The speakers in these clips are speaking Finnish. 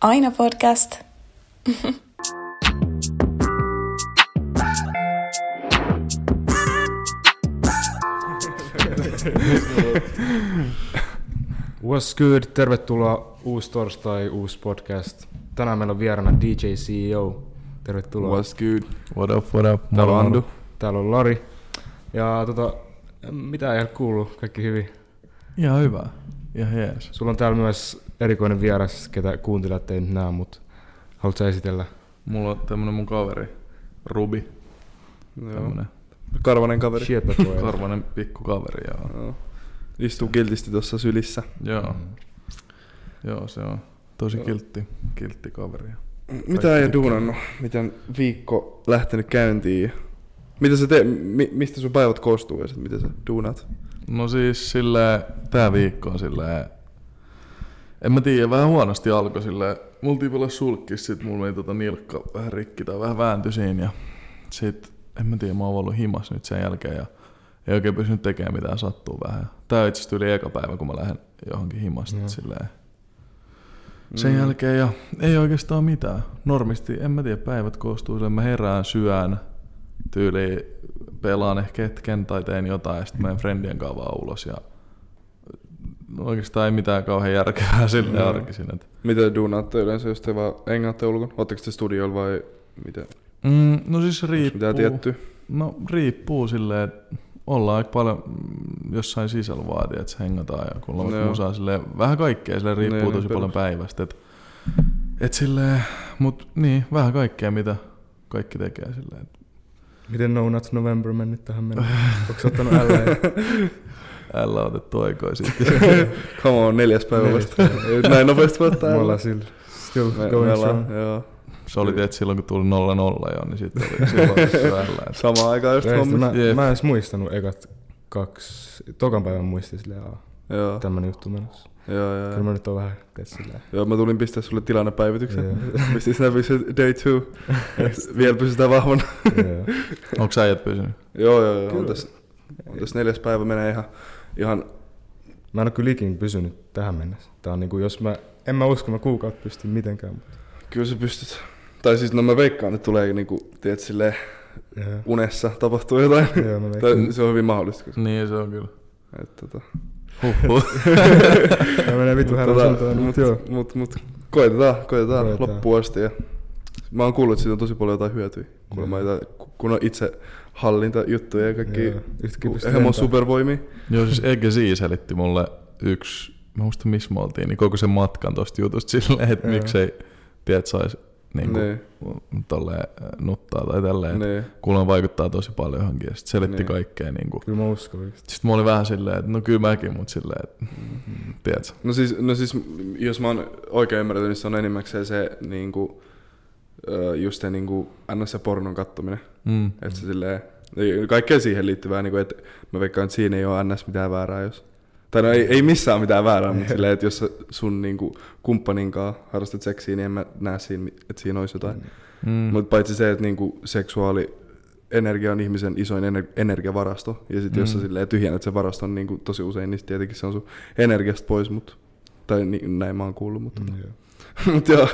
Aina podcast. What's good? Tervetuloa uusi torstai, uusi podcast. Tänään meillä on vieraana DJ CEO. Tervetuloa. What's good? What up, what up? Täällä on Andu. Täällä on Lari. Ja mitä ei ole kuullut? Kaikki hyvin? Ihan hyvä. Ihan jees. Sulla on täällä myös erikoinen vieras, ketä kuuntelijat ei nyt näe, mutta haluatko sä esitellä? Mulla on tämmönen mun kaveri, Rubi. Tämmönen Karvanen kaveri. karvanen pikku kaveri, joo. Istuu kiltisti tuossa sylissä. Joo. Joo, se on tosi kiltti kaveri. Mitä ei duunannut? Miten viikko lähtenyt käyntiin? Mitä sä mistä sun päivät koostuu ja sit miten sä duunat? No siis silleen, tää viikko on silleen, en mä tiedä, vähän huonosti alkoi silleen. Mulla tiipolla sulkkis, sit mulla meni nilkka vähän rikki tai vähän vääntyi siinä ja sit, en mä tiedä, mä oon ollut himas nyt sen jälkeen ja ei oikein pysynyt tekemään mitään, sattuu vähän. Tää on itse asiassa yli eka päivä, kun mä lähden johonkin himasta silleen. Sen jälkeen ja ei oikeastaan mitään. Normisti, en mä tiedä, päivät koostuu silleen, mä herään, syön, tyyliin pelaan ehkä hetken tai teen jotain ja sitten menen friendien kanssa vaan ulos ja oikeastaan ei mitään kauhean järkevää silleen arkisin. Miten duunaatte yleensä, jos te vaan hengaatte ulkona? Ootteko te studioilla vai miten? No siis riippuu. Mitä tietty? No riippuu silleen, että ollaan aika paljon jossain sisällä vaatii, että se hengataan ja kun on musaa silleen, vähän kaikkea silleen riippuu tosi paljon päivästä. Et silleen, mut niin, vähän kaikkea mitä kaikki tekee silleen. Miten No Nuts November mennyt tähän mennessä? Onko sä ottanut L? L on otettu aikoja sitten. Come on, 4. päivä vasta. Näin nopeasti voi ottaa. Me ollaan still going strong. Joo. Se oli tietysti silloin, kun tuli 0-0 jo, niin sitten oli silloin L. Samaan aikaan just hommissa. Mä en edes muistanut ekat 2, tokan päivän muistin silleen, tämmönen juttu menossa. Joo. Kyllä mä nyt on vähän silleen. Joo, mä tulin pistää sulle tilannepäivityksen. Pistin Snapissa day 2. Vielä pysytään vahvana. Onko sä äijät pysynyt? Joo. On tässä 4. päivä menee ihan... Mä en oo kyllä ikinä pysynyt tähän mennessä. Tää on niinku, en mä usko, mä kuukautta pystyn mitenkään. Mutta... Kyllä sä pystyt. Tai siis mä veikkaan, että tulee niinku, tiedät silleen, unessa tapahtuu jotain. Joo, mä tai se on hyvin mahdollista. Niin, se on kyllä. Mä menee vitu härän suuntaan. Mut koitetaan loppuun asti. Ja mä oon kuullut, että siitä on tosi paljon jotain hyötyä. Kun on itse hallintajuttuja ja kaikki hemon supervoimia. Joo, siis Egesi selitti mulle mä muistan missä me oltiin, niin koko sen matkan tosta jutusta silleen, että miksei tiedät sais niinku tolleen nuttaa tai tälleen. Kuulemma vaikuttaa tosi paljon johonkin ja sit selitti kaikkea niinku. Kyllä mä uskon. Sit mä olin vähän silleen, että no kyllä mäkin, mut silleen, että tiedätkö. No siis, jos mä oon oikein ymmärtänyt, niin se on enimmäkseen se niinku, just se niinku NS ja pornon kattominen. Että se silleen, kaikkea siihen liittyvää, niinku, että mä veikkaan, että siinä ei oo NS mitään väärää, jos... Tai no ei missään mitään väärää, mutta silleen, että jos sun niinku kumppaninkaan harrastat seksiä, niin en mä näe siinä, että siinä olisi jotain. Mutta paitsi se, että niinku seksuaalienergia on ihmisen isoin energiavarasto, ja sit jos sä silleen tyhjennät sen varaston niinku tosi usein, niin tietenkin se on sun energiasta pois, tai näin mä oon kuullut, mutta... Mut joo,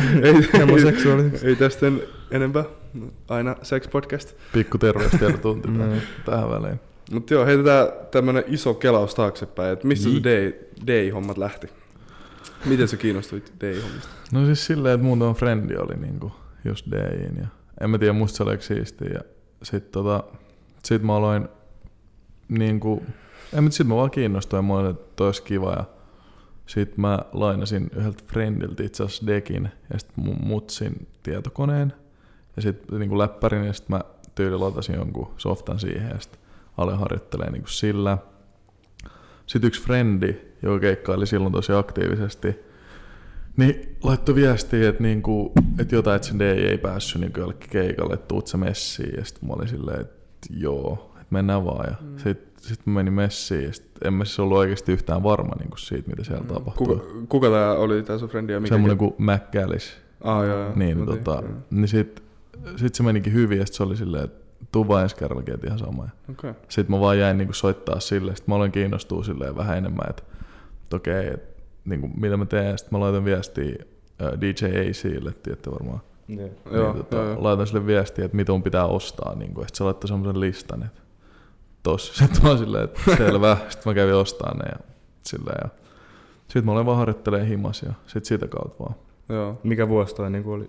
ei tästä enempää. Aina sex podcast. Pikku terveystiedotunti tähän väliin. Mut joo, heitetään tämmönen iso kelaus taaksepäin, että mistä se DI-hommat lähti? Miten sä kiinnostuit DI-hommista? No siis silleen, että muutama frendi oli niinku just DIin ja en mä tiedä, musta se oli siistiä ja sit mä aloin niinku, sit mä vaan kiinnostuin ja mä olin, että toi olisi kiva ja sit mä lainasin yhdeltä friendiltä itse asiassa dekin ja sit mun mutsin tietokoneen ja sit niinku läppärin ja sit mä tyylilatasin jonkun softan siihen ja sit aloin harjoittelemaan niinku sillä. Sitten yksi frendi, joka keikkaili silloin tosi aktiivisesti, niin laittoi viestiä, että niinku, et jotain, että sen DJ ei päässyt niinku jollekin keikalle, että tuut sä messiin. Ja sitten mä olin silleen, että joo, että mennään vaan. Ja sitten mä menin messiin ja sit en mä siis ollut oikeasti yhtään varma niinku siitä, mitä siellä tapahtui. Kuka tää oli tää sun frendi ja mikä? Semmoinen kuin McAllis. Joo. Niin sit se menikin hyvin ja sit se oli silleen, että tuu vaan ensi kerrallakin, että ihan sama. Okay. Sitten mä vaan jäin niinku soittaa silleen, sit mä aloin kiinnostua silleen vähän enemmän, että okei, että niinku, mitä mä teen. Sitten mä laitan viestiä DJ AC:lle, tiedätte varmaan. Yeah. Joo. Laitan sille viestiä, että mitä mun pitää ostaa, niin kuin, että se laittaa semmoisen listan, että tossa. Sitten mä oon silleen, että selvä. Sitten mä kävin ostamaan ne ja silleen. Ja sitten mä olen vaan harjoittelemaan himas ja sit siitä kautta vaan. Joo. Mikä vuosi toi niinku oli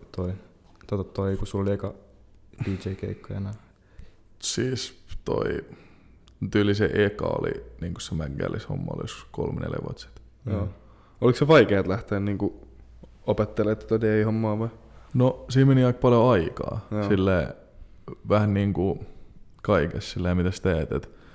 toi, kun sulla oli eka DJ-keikka ja näin? Siis toi tyyli se eka oli niinku se McGallis-homma oli 3-4 vuotta sitten. Joo. Oliko se vaikea lähteä niinku opettelemaan tätä DJ-hommaa vai? No siinä meni aika paljon aikaa. Joo. Silleen vähän niinku kaikessa silleen mitä sä teet.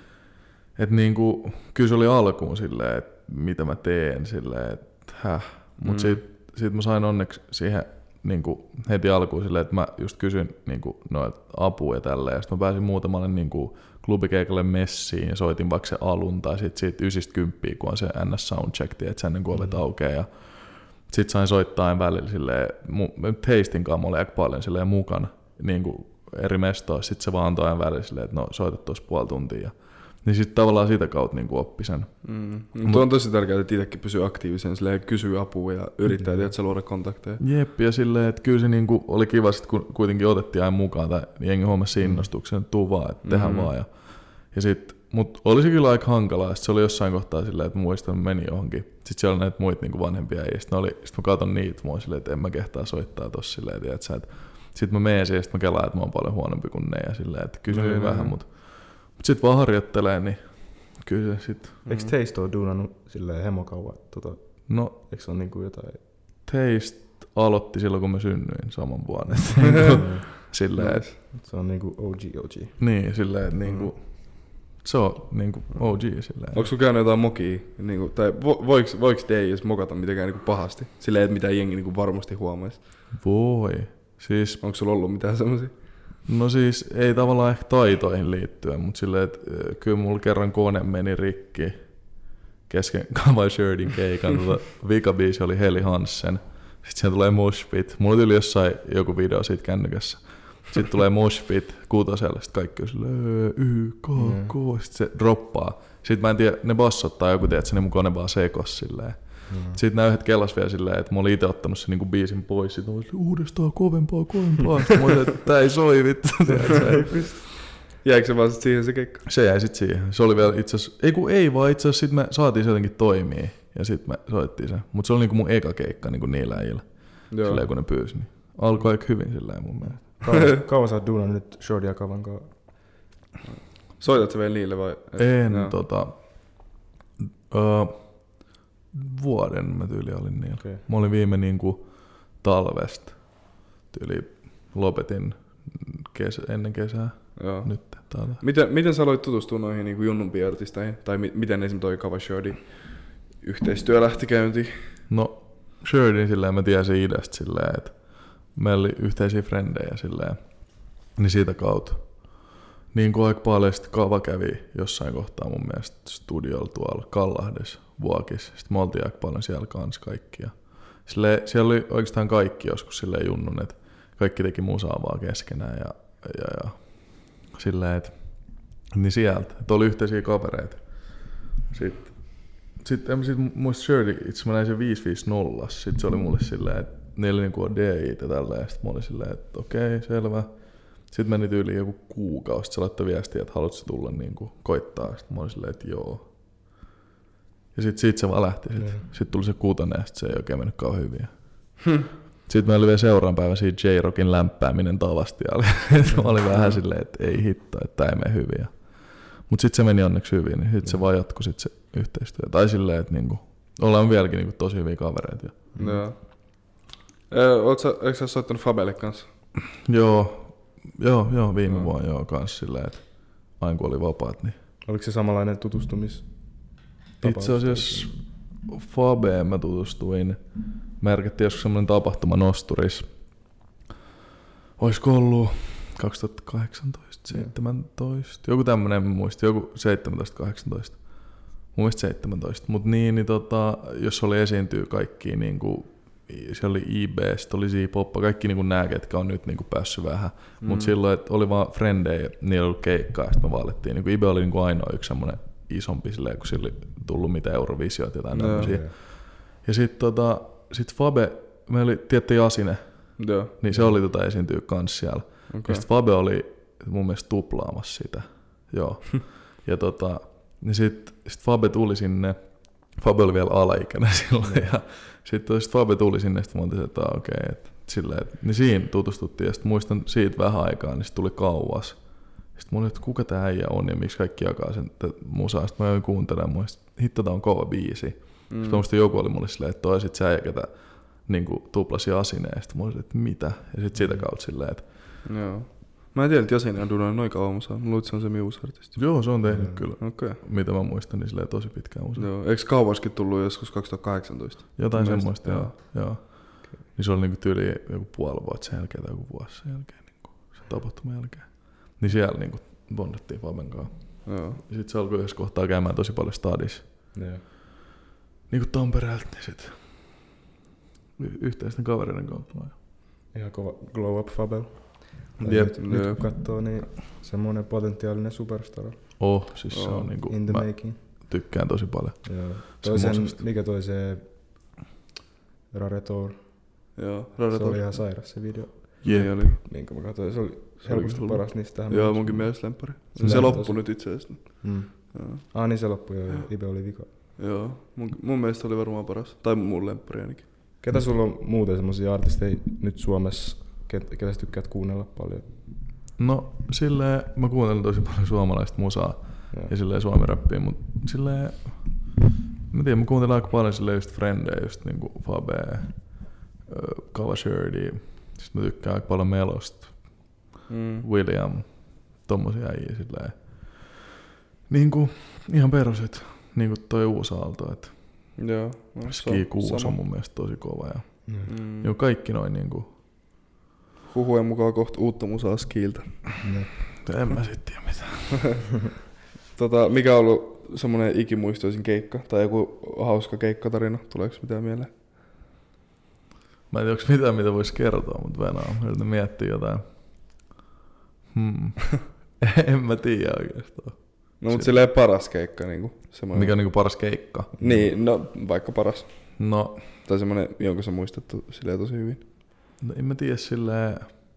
Et niinku, kyllä se oli alkuun silleen, että mitä mä teen silleen, että Mut sit mä sain onneksi siihen niinku heti alkuun silleen, että mä just kysyin niinku noita apua ja tälleen. Ja sit mä pääsin muutamalle niinku klubikeikalle messiin ja soitin vaikka se alun tai sit siitä 9-10, kun on se NS Soundcheck, tiedätkö, ennen kuin ovet aukeaa. Ja sit sain soittaa aina välillä silleen, Heistin kanssa mä olin aika paljon silleen mukana niinku eri mestoissa. Sit se vaan antoi aina välillä silleen, että no soitat tuossa puoli tuntia. Niin sit tavallaan sitä kautta niinku oppi sen. Tuo on tosi tärkeää, että itsekin pysyy aktiivisen, silleen kysyy apua ja yrittää tietysti luoda kontakteja. Jep, ja silleen, että kyllä se niinku oli kiva sit, kun kuitenkin otettiin aina mukaan, tai jengi huomasi innostuksen, että tuu vaan, että tehdään vaan. Ja sit, mut oli se kyllä aika hankalaa, ja sit se oli jossain kohtaa silleen, että muistan, että meni johonkin. Sit siellä oli näitä muita niinku vanhempia, ja sit mä katon niitä, mä silleen, että en mä kehtaa soittaa tossa silleen, tiiätsä, että sit mä menen siihen, ja sit mä kelaan, että mä oon paljon huonompi kuin ne, ja silleen, että kysyin vähän, mut sit vaan harjoittelee, niin kyllä se sit. Eikö Taste ole duunannut silleen hemokauan? No, eikö se ole niinku jotain? Taste aloitti silloin, kun mä synnyin saman vuonna. Silleen, et, se on niinku OG. Niin, silleen, että niinku, se on niinku OG silleen. Onko sulla käynyt jotain mokia? Niinku, tai voiko DJs mokata mitenkään niinku pahasti? Silleen, että mitä jengi niinku varmasti huomaisi? Voi. Siis, onko sulla ollut mitään semmosia? No siis ei tavallaan ehkä taitoihin liittyen, mutta silleen, että kyllä mulla kerran kone meni rikki kesken Kava Sherdin keikan. Vikabiisi oli Heli Hansen. Sitten siellä tulee moshpit. Mulla tuli jossain joku video siitä kännykässä. Sitten tulee moshpit kutoselle. Sitten kaikki on silleen Sitten se droppaa. Sitten mä en tiedä, ne bassot tai joku tiedät, että mun kone vaan sekos silleen. Sitten nää yhdet kellas vielä silleen, että mä olin ite ottanut sen niinku biisin pois. Sitten mä olin uudestaan kovempaa. Sitten mä olin, että tää ei soi vittu. Jäikö se vaan sit siihen se keikka? Se jäi sit siihen. Se oli vielä itseasiassa, ei vaan itseasiassa sit me saatiin se jotenkin toimii. Ja sit me soittiin se. Mut se oli niinku mun eka keikka niinku niillä äijillä. Silleen kun ne pyysi. Niin alkoi aika hyvin silleen mun mielestä. Kauan sä oot duunannut nyt Shorty ja Kavan kanssa? Soitat sä vielä niille vai? En vuoden mä tyyli olin niillä. Okay. Mä olin viime niinku talvesta. Tyyli lopetin ennen kesää. Joo. Nyt miten sä aloit tutustua noihin niinku junnumpiin artisteihin? Tai miten esimerkiksi toi Kava Shorty yhteistyö lähti käyntiin? No Sherdin silleen mä tiesin idästä silleen, että meillä oli yhteisiä frendejä silleen. Niin siitä kautta. Niin kuin aika paljon sit Kava kävi jossain kohtaa mun mielestä studiolla tuolla Kallahdessa, Vuokissa. Sitten me oltiin aika paljon siellä kanssa kaikkia. Silleen, siellä oli oikeastaan kaikki joskus silleen junnun, että kaikki teki musaa vaan keskenään ja silleen, että niin sieltä, että oli yhteisiä kavereita. Sitten en mä muista Shirley, itse mä näin sen 550, sitten se oli mulle silleen, että niillä niinku on DI:t ja tälleen, ja sitten mä olin silleen, että okei, selvä. Sitten meni tyyliin joku kuukausi, sitten se laittoi viestiä, että haluatko tulla niinku koittaa, sitten mä olin silleen, että joo. Ja sitten se vaan lähti, sitten tuli se 6 ja sitten se ei oikein mennyt kauan hyvin. Sitten meillä oli vielä seuraavan päivän siinä J-Rockin lämpääminen tavasti. Mä olin vähän silleen, että ei hitto, että tää ei mene hyvin. Mutta sitten se meni onneksi hyvin, niin sitten se vaan jatkui sit se yhteistyö. Tai silleen, että niinku, ollaan vieläkin niinku tosi hyviä kavereita. Joo. Eikö sä soittanut Fabelle kanssa? Joo, viime vuonna kanssa silleen, että aina kun oli vapaat. Niin. Oliko se samanlainen tutustumis? Itse asiassa Fabeen mä tutustuin. Me järkettiin joskus semmoinen tapahtuma Nosturis. Olisiko ollut 2018, 17? Joku tämmönen muisti, joku 17-18. Mun mielestä 17. Mut niin, jos oli esiintyy kaikki, niinku, siellä oli IB, sit oli Z-Poppa, kaikki niinku nää, ketkä on nyt niinku päässyt vähän. Mut silloin, että oli vaan frendejä, niillä oli keikkaa, ja sit me vaalittiin. Niinku IB oli niinku ainoa yksi semmonen isompi silleen, kun sillä oli tullut mitä Eurovisioita ja jotain tämmösiä. Ja sit Fabe meillä oli tietty Jasine, Joo. niin se oli esiintyä kans siellä. Okay. Ja sit Fabe oli mun mielestä tuplaamassa sitä. Joo. Ja niin sit Fabe tuli sinne. Fabe oli vielä alaikäinen silloin. Ja sit Fabe tuli sinne ja sit mä otin, että okei. Niin siinä tutustuttiin ja sit muistan siitä vähän aikaa, niin sit tuli kauas. Sitten mä olin, että kuka tää äijä on ja miksi kaikki jakaa sen musaa. Sitten mä join kuuntelemaan, mä hitto tää on kova biisi. Sitten mä muistin, joku oli mulle silleen, että toi sit sä äijä, ketä niinku tuplasi Jasineen. Sitten mä olin, että mitä? Ja sit sitä kautta silleen, että... Joo. Mä en tiedä, että Jasine on duunannut noin kauan musaa. Mä luulen, että se on se uusi artisti. Joo, se on tehnyt kyllä. Okay. Mitä mä muistan, niin silleen tosi pitkään musaa. Joo. Eikö kauaskin tullut joskus 2018? Jotain semmoista, joo. Okay. Niin se oli niinku tyyli joku puoli vuotta sen jälkeen tai joku vuosi sen jälkeen, niinku sen tapahtuman jälkeen. Niin siellä niinku bondettiin Faben kanssa. Joo. Ja sit se alkoi yhdessä kohtaa käymään tosi paljon stadissa. Joo. Niinku Tampereelta, niin sit yhteisten kavereiden kautta. Ihan kova glow up Fabel. Jep. Nyt kun katsoo, niin semmoinen potentiaalinen superstar. Siis se on niinku... In the making. Tykkään tosi paljon. Joo. Mikä toi se Raretor? Joo, se oli ihan sairas se video. Jee, oli. Minkä mä katsoin, se oli helposti paras niistä tähän. Joo, munkin mielestä lemppari. Se loppui nyt itse asiassa. Niin se loppui jo, Ibe oli vika. Joo, mun mielestä oli varmaan paras. Tai mun lemppari ainakin. Ketä sulla on muuten semmosia artisteja nyt Suomessa, ketä sä tykkäät kuunnella paljon? No silleen, mä kuuntelen tosi paljon suomalaista musaa ja silleen suomi-räppiä, mut silleen, mä tiedän, mä kuuntelen aika paljon silleen just frendejä, just niinku Fabe, Kavashirdi, sit mä tykkään aika paljon Melosta, William, tommosia äijä silleen. Niinku ihan peruset, niinku toi uusi aalto, et joo, Ski Kuusi on mun mielestä tosi kova ja joo, kaikki noin niinku. Huhujen mukaan kohta uutta musaa Skiltä. En mä sit tiedä mitään. Mikä on ollut semmonen ikimuistoisin keikka tai joku hauska keikkatarina? Tuleeko mitään mieleen? Mä en tiedä, onko mitään, mitä vois kertoa, mutta venaa. Mä yritän miettiä jotain. En mä tiedä oikeastaan. No mut silleen paras keikka niinku. Semmoinen... Mikä on niinku paras keikka? Niin, no vaikka paras. No. Tai semmonen, jonka sä muistat silleen tosi hyvin. No en mä tiedä silleen.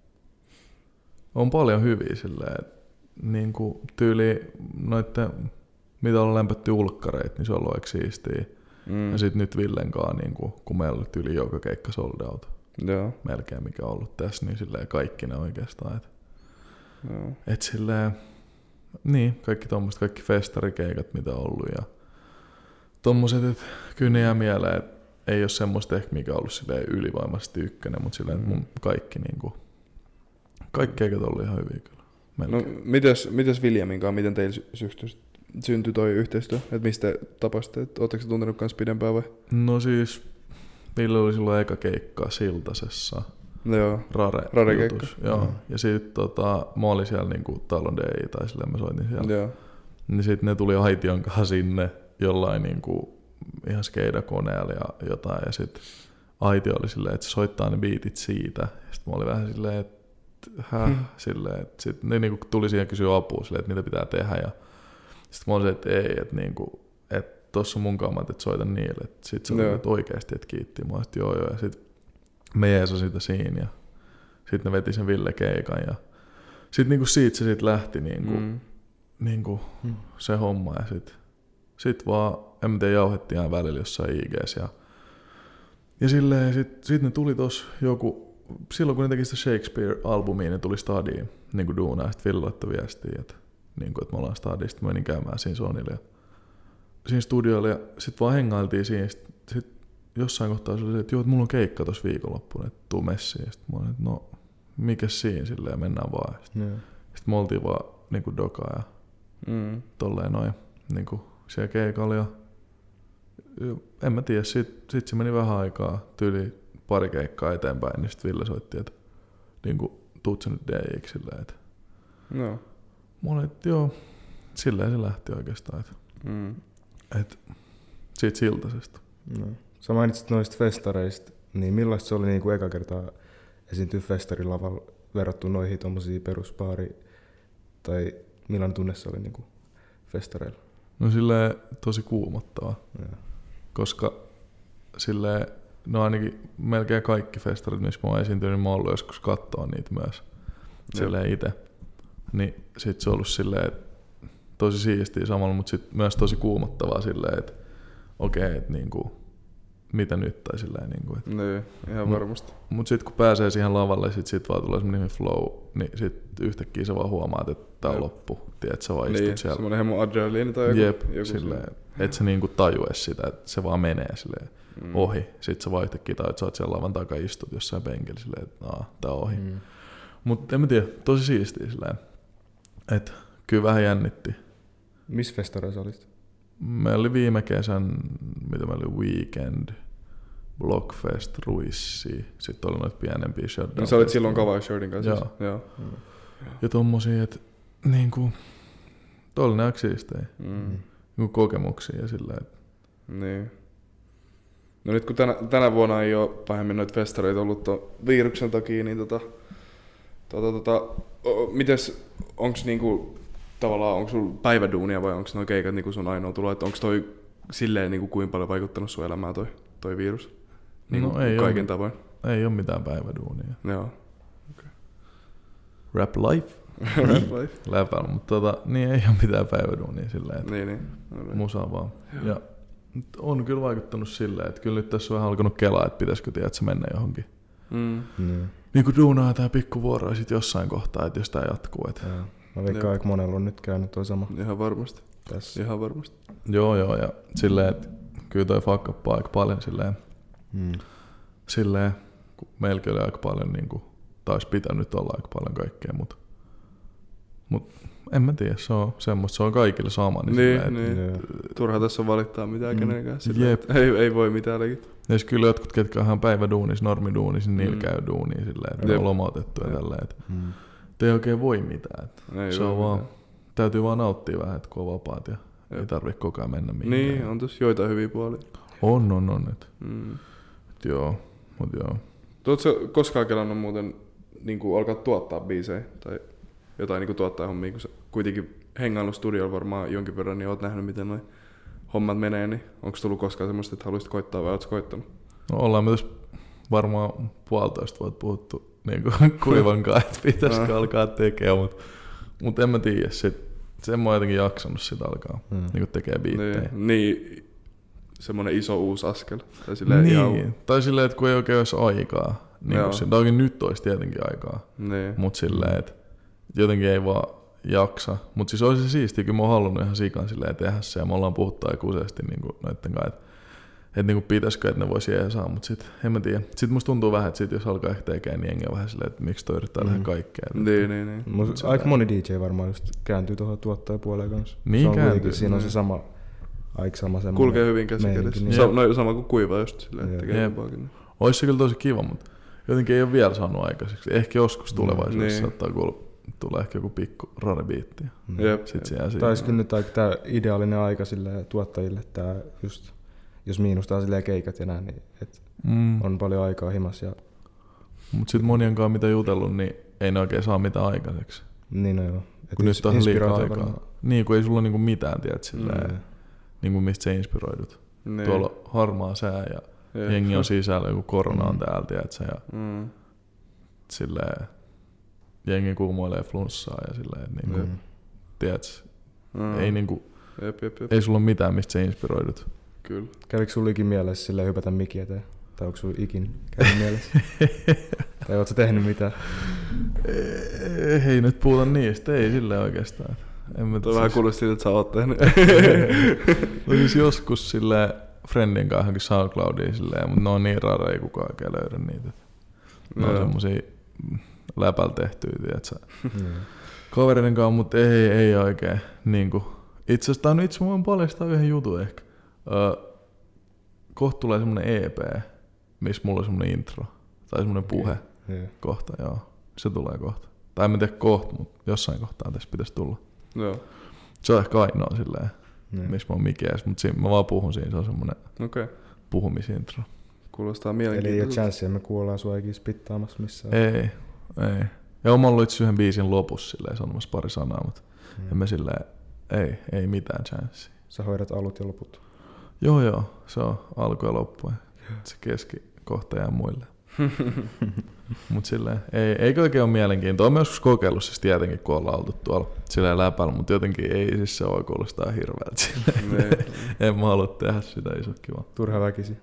On paljon hyviä silleen. Niinku tyyli noitte, mitä on lämpötty ulkkareita, niin se on ollut aika siistiä. Ja sit nyt Villen kanssa, niinku, kun meillä oli tyyli joka keikka sold out. Joo. Melkein mikä on ollut tässä, niin silleen kaikki ne oikeastaan. Joo. Et silleen, niin, kaikki tommoset, kaikki festarikeikat mitä on ollut ja tommoset, että kyllä ne jää mieleen, että ei oo semmoista ehkä mikä on ollut silleen ylivoimaisesti ykkönen, mutta silleen, että mun kaikki niinku, kaikki keikat on ollut ihan hyviä kyllä. Melkein. No mites Williamin kanssa, miten teillä syntyi toi yhteistyö? Et mistä tapasitte? Ootteko te tuntenut kans pidempään vai? No siis, Ville oli silloin eka keikka Siltasessa. Joo. Rare keikka. Joo. Ja sit mä olin siellä niinku Talon DI tai silleen mä soitin siellä. Joo. Niin sit ne tuli Aition kanssa sinne jollain niinku ihan skeidakoneella ja jotain. Ja sit Aitio oli silleen, että se soittaa ne beatit siitä. Ja sit mä olin vähän silleen, että silleen, että sit ne niinku tuli siihen kysyä apua silleen, että mitä pitää tehdä. Ja sit mä olin että ei, että niinku, että tossa on mun kammat, että soita niille. Sit se oli, että oikeesti, että kiitti. Mä olin, että joo. Ja sit me jeesa sitä siinä ja sit ne veti sen Ville keikan ja sit niinku siitä se sit lähti niinku se homma ja sit vaan, en mä tiedä, jauhettiin ihan välillä jossain IGs ja silleen sit ne tuli tossa joku, silloin kun ne teki sitä Shakespeare-albumia, ne tuli stadiin niinku duunaa ja sit Ville laittoi viestiä, että niinku, et me ollaan stadiin, sit mä menin käymään siinä Sonilla ja siinä studioilla ja sit vaan hengailtiin siinä, sit jossain kohtaa se oli se, että joo, että mulla on keikka tossa viikonloppuna, että tuu messiin. Sitten mä olin, että no, mikäs siinä silleen, mennään vaan. Sitten me oltiin vaan niinku dokaa ja tolleen noin niinku siellä keikalla. Ja en mä tiedä, sit se meni vähän aikaa, tyyli pari keikkaa eteenpäin, niin sit Ville soitti, että niinku tuut sä nyt DJ:ksi silleen, että mä olin, että joo, silleen se lähti oikeastaan, että siitä Siltasesta. No. Sä mainitsit noista festareista, niin millaista se oli niin kuin eka kertaa esiintyä festarilavalla verrattuna noihin tommosiin perusbaari, tai millainen tunne se oli niin kuin festareilla? No silleen tosi kuumottava, koska silleen no ainakin melkein kaikki festarit, missä mä oon esiintynyt, niin mä oon ollut joskus katsoa niitä myös silleen itse. Niin sit se on ollut silleen, että tosi siistiä samalla, mutta sit myös tosi kuumottavaa silleen, että okei, että niinku, mitä nyt tai silleen niinku. Niin, ihan varmasti. Mut sit kun pääsee siihen lavalle, sit vaan tulee semmonen flow, niin sit yhtäkkiä sä vaan huomaat, että tää on loppu. Tiedät, sä vaan istut niin, siellä. Semmoinen hemmo adrenaliini tai joku silleen, et sä niinku tajua sitä, että se vaan menee silleen ohi. Sit sä vaan yhtäkkiä tajuat, että sä oot siellä lavan takaa istut jossain penkillä silleen, että tää on ohi. Mut en mä tiedä, tosi siistiä silleen. Et kyllä vähän jännitti. Missä festareissa olit? Meillä oli viime kesän, mitä meillä oli Weekend, Blockfest, Ruissi, sitten oli noita pienempiä shutdown. No sä olit silloin Kava Shirtin kanssa? Joo. Ja tommosia, että niinku, toi oli aika siistejä. Niinku kokemuksia ja silleen. Niin. No nyt kun tänä vuonna ei oo pahemmin noita festareita ollut ton viruksen takia, niin mites, onks niinku tavallaan, onko sulla päiväduunia vai onko nuo keikat niinku sun ainoa tulo, että onko toi silleen niinku kuin paljon vaikuttanut sun elämään toi virus? Niinku no ei kaiken tavoin. Ei oo mitään päiväduunia. Joo. Okay. Rap life. Rap life. Läpällä, mutta niin ei oo mitään päiväduunia silleen, että niin. musaa vaan. Ja on kyllä vaikuttanut silleen, että kyllä nyt tässä on vähän alkanut kelaa, että pitäisikö tiedät, mennä johonkin. Niin kuin duunaa tää pikkuvuoro ja sit jossain kohtaa, että jos tää jatkuu. Että mä veikkaan aika monella on nyt käynyt toi sama. Ihan varmasti. Tässä. Ihan varmasti. Joo, ja silleen, että kyllä toi fuck up aika paljon silleen, kun meilläkin oli aika paljon, niin kuin, taisi pitänyt olla aika paljon kaikkea, mutta en mä tiedä, se on semmoista, se on kaikille sama. Niin. Turha tässä on valittaa mitään kenenkään, ei voi mitään legit. Ja kyllä jotkut, ketkä on ihan päiväduunis, normiduunis, niin niillä käy duunia silleen, että ne on lomautettu ja tälleen, että ei oikein voi mitään. Se on vaan, täytyy vaan nauttia vähän, että kun on vapaat ja ei tarvitse koko ajan mennä mihinkään. Niin, on tossa joitain hyviä puolia. On. Joo. Oletko koskaan kelannut muuten niin alkaa tuottaa biisejä tai jotain niin tuottaa hommia, kun sä kuitenkin hengaillut studiolla varmaan jonkin verran, niin oot nähnyt miten noi hommat menee, niin onko tullut koskaan semmoista, että haluaisit koittaa vai ootko koittanut? No ollaan me tässä varmaan 1,5 vuotta puhuttu niin kuivankaan, että pitäisikö alkaa tekemään, mutta en mä tiedä, sen mä oon jotenkin jaksanut sit alkaa niin tekee biittejä. Niin, semmonen iso uusi askel. Tai silleen, että kun ei oikein olisi aikaa, niin kuin nyt olisi tietenkin aikaa, mutta silleen, että jotenkin ei vaan jaksa. Mutta siis olisi se siistiä, kyllä mä oon halunnut ihan sikan silleen tehdä se, ja me ollaan puhuttu aika useasti niin noitten kanssa, että niin pitäisikö, että ne voisi jeesaa, mutta sitten en mä tiedä. Sitten musta tuntuu vähän, että jos alkaa ehkä tekemään, niin jengi on vähän silleen, että miksi toi yrittää tehdä kaikkea. Niin. Aika moni DJ varmaan just kääntyy tuohon tuottajapuoleen kanssa. Niin kääntyy. Siinä on se sama, aika sama semmoinen. Kulkee hyvin käsikädessä. Niin. Sama kuin kuiva just silleen, että tekee jompaakin. Olisi se kyllä tosi kiva, mutta jotenkin ei ole vielä saanut aikaiseksi. Ehkä joskus tulevaisuudessa saattaa tulee ehkä joku pikku rarebiitti. Tämä olisi kyllä nyt tää ideaalinen aika sille tuottajille, tää just, jos miinustaa silleen keikat ja näin, niin on paljon aikaa himas. Mutta sitten monien kanssa mitä jutellut, niin ei ne oikein saa mitään aikaiseksi. Niin no joo. Kun nyt on liikaa aikaa. Niin, kun ei sulla niinku mitään, tiedät, silleen, niinku mistä sä inspiroidut. Niin. Tuolla on harmaa sää ja jengi on sisällä, joku korona on täällä, tiedätkö, ja silleen, jengi kuumoilee flunssaa ja silleen, että niinku, tiedätkö, ei niinku, ei sulla ole mitään, mistä sä inspiroidut. Kyllä. Kävikö sulla ikin mielessä silleen hypätä mikki eteen? Tai onko sulla ikin käynyt mielessä? Tai ootko sä tehnyt mitään? Ei nyt puhuta niistä, ei silleen oikeastaan. Tuo vähän kuulosti siitä, että sä oot tehnyt. No siis joskus silleen friendin kanssa johonkin SoundCloudiin silleen, mutta ne on niin rareja, ei kukaan oikein löydä niitä. Ne on semmosia läpällä tehtyjä, tiiätsä. Kavereiden kanssa, mutta ei oikein. Niinku. Itse asiassa mä voin paljastaa yhden jutun ehkä. Kohta tulee semmonen EP, missä mulla on semmonen intro. Tai semmonen puhe kohta, joo. Se tulee kohta. Tai en tiedä kohta, mutta jossain kohtaa tässä pitäisi tulla. Joo. Se on ehkä ainoa silleen, missä mä oon mikeäs, mutta mä vaan puhun siinä, se on semmonen puhumisintro. Kuulostaa mielenkiintoista. Eli ei ole chanssia, me kuollaan sua eikin spittaamassa missään. Ei. Ja mä oon ollut itse yhden biisin lopussa silleen, sanomassa pari sanaa, mutta emme silleen, ei mitään chanssia. Sä hoidat alut ja loput. Joo, se on alku ja loppu. Se kohta jää muille. Mut silleen, eikö oikein ole mielenkiintoa. Olen joskus kokeillut siis tietenkin, kun ollaan oltu tuolla silleen läpällä, mutta jotenkin ei siis se voi kuulostaa hirveältä. En mä halua tehdä sitä, ei se ole kiva. Turha väkisi.